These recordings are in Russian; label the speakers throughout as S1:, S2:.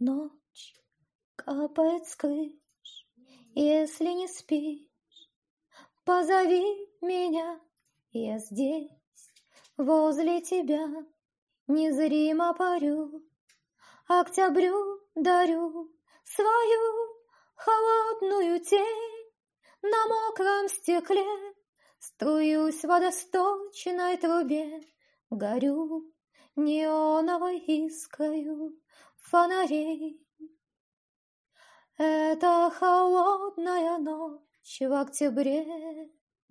S1: Ночь капает с крыш, если не спишь, позови меня, я здесь, возле тебя, незримо парю, октябрю дарю свою холодную тень. На мокром стекле струюсь в водосточной трубе, горю неоновой искрою фонарей. Это холодная ночь в октябре.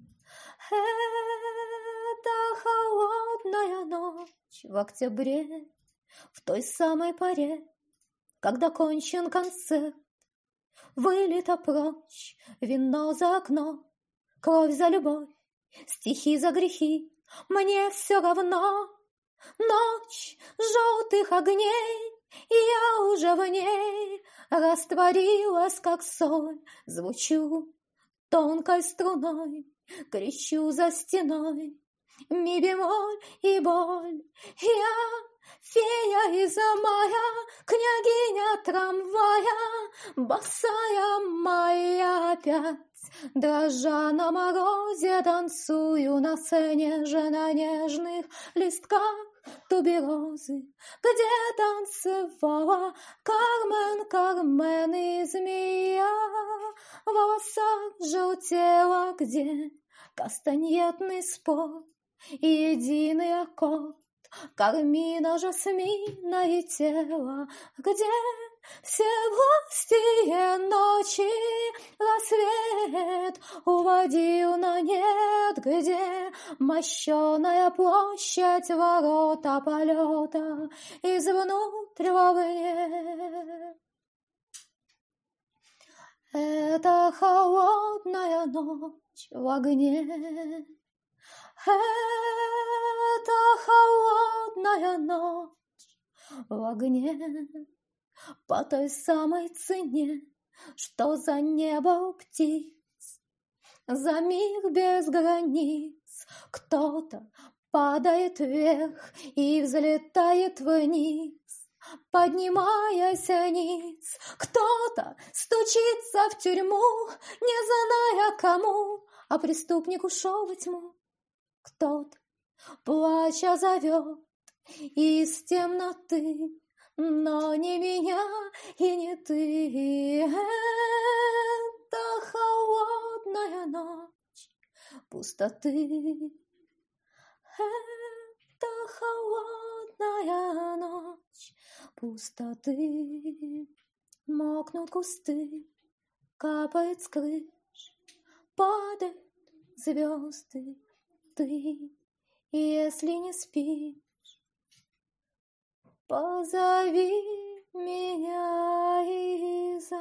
S1: Это холодная ночь в октябре, в той самой поре, когда кончен концерт, вылито прочь вино за окно, кровь за любовь, стихи за грехи, мне все равно. Ночь желтых огней, и я уже в ней растворилась, как соль, звучу тонкой струной, кричу за стеной, ми бемоль и боль. Я фея из мая, княгиня трамвая, босая моя опять, дрожа на морозе, танцую на сцене же на нежных листках туберозы, где танцевала Кармен, Кармен и змея. В волосах желтела, где кастаньетный спор и единый аккорд кармина, жасмина и тело, где все власти ночи рассвет уводил на нет, где мощеная площадь ворота полета из внутрь вовне. Это холодная ночь в огне. Это холодная ночь в огне, по той самой цене, что за небо у птиц, за миг без границ. Кто-то падает вверх и взлетает вниз, поднимаясь ниц. Кто-то стучится в тюрьму, не зная кому, а преступник ушел во тьму. Кто-то, плача, зовет из темноты, но не меня и не ты. Это холодная ночь пустоты. Это холодная ночь пустоты. Мокнут кусты, капает с крыш, падают звезды. Ты, если не спишь, позови меня из